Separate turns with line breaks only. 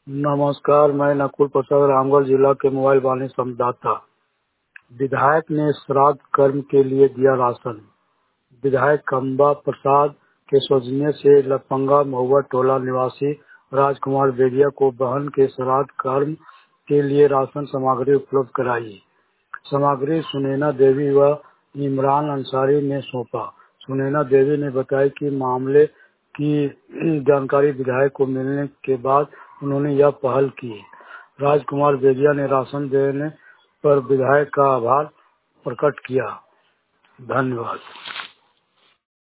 नमस्कार, मैं नकुल प्रसाद रामगढ़ जिला के मोबाइल वाणी संवाददाता। विधायक ने श्राद्ध कर्म के लिए दिया राशन। विधायक खंबा प्रसाद के सौजन्य से लफंगा महुआ टोला निवासी राजकुमार बेदिया को बहन के श्राद्ध कर्म के लिए राशन सामग्री उपलब्ध कराई। सामग्री सुनैना देवी व इमरान अंसारी ने सौंपा। सुनैना देवी ने बताया कि मामले की जानकारी विधायक को मिलने के बाद उन्होंने यह पहल की। राजकुमार बेदिया ने राशन देने पर विधायक का आभार प्रकट किया। धन्यवाद।